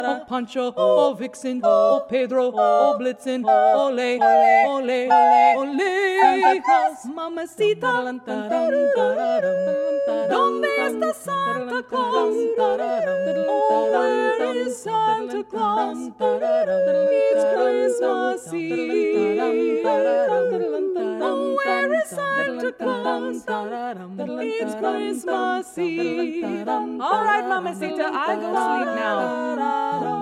oh Pancho, oh Vixen, oh Pedro, oh Blitzen, ole, ole, ole, Mamacita, ¿dónde está Santa Claus? Oh, where is Santa Claus? It's Christmas Eve. Oh, where is Santa Claus? It's Christmas Eve. All right, Mamacita, I go sleep now.